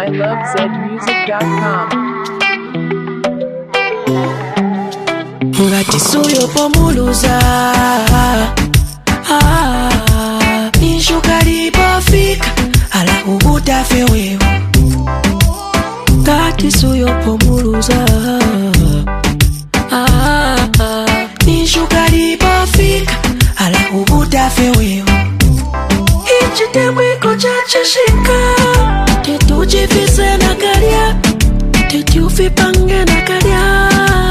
mylovezmusic.com. Ngati suyo pomuluza Nishuka lipofika ala ukutafe wewe. Ngati suyo pomuluza Nishuka lipofika ala ukutafe wewe. Ichitemwiko chachishika titujivise na kalya titufipange na kalya.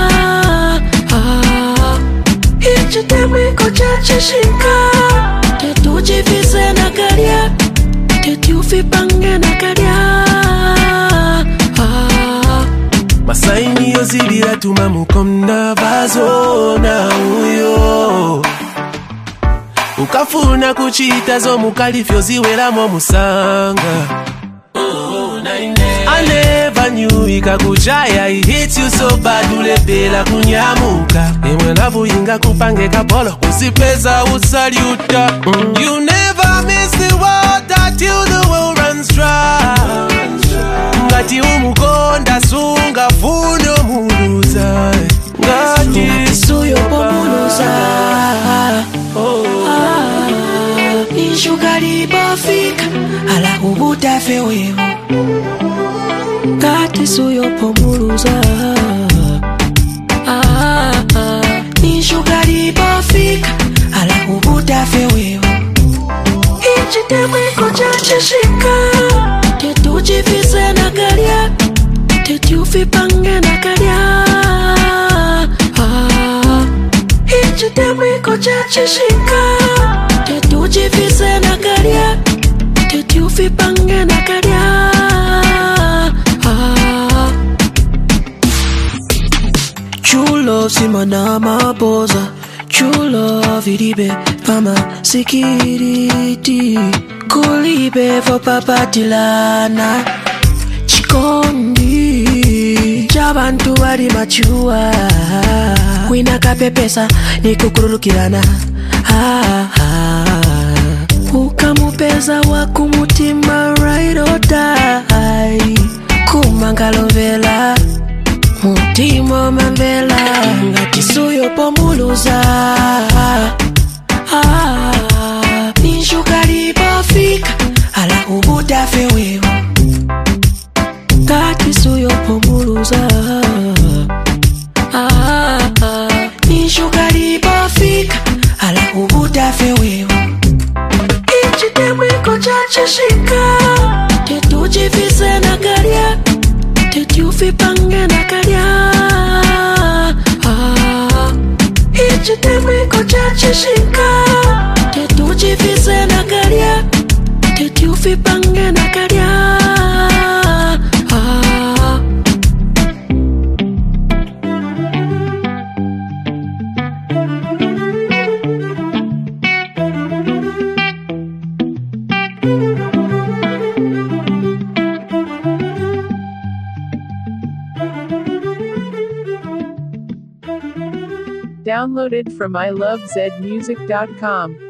Ichitemwiko chachishika titujivise na kalya titufipange na kalya. Masaini yozilira tuma mukomna vazo na uyo ukafuna kuchita zo mukalifyo ziwelamo musanga. I never knew ikakuchaya, it hits you so bad ulepela kunyamuka. Ewe lavu inga kupange kapolo usipeza usaluta. You never miss the water till the well runs dry. Ngati umukonda sunga funo muluza. Ngati suyo pomuluza Nishuka lipofika ala ukutafe wewe. Ngati suyo pomuluza Nishuka lipofika ala ukutafe wewe. Ichitemwiko chachishika titujivise na kalya titufipange na kalya. Ichitemwiko chachishika titujivise na kalya titufipange na kalya. True love simana mapoza, true love ilibe pama sikiriti, kulibe for papatilana chikondi chabantu bali machua wina kapepesa nikukurulukirana. Ukamupeza wakumutima ride or die kumangalovela mutima mambela. Ngati suyo pomuluza Nishuka lipofika ala ukutafe wewe. Ngati suyo pomuluza Nishuka lipofika ala ukutafe wewe. Ichitemwiko chachishika titujivise na kalya titufipange na kalya. Ichitemwiko chachishika titujivise na kalya titufipange na kalya. Downloaded from mylovezmusic.com.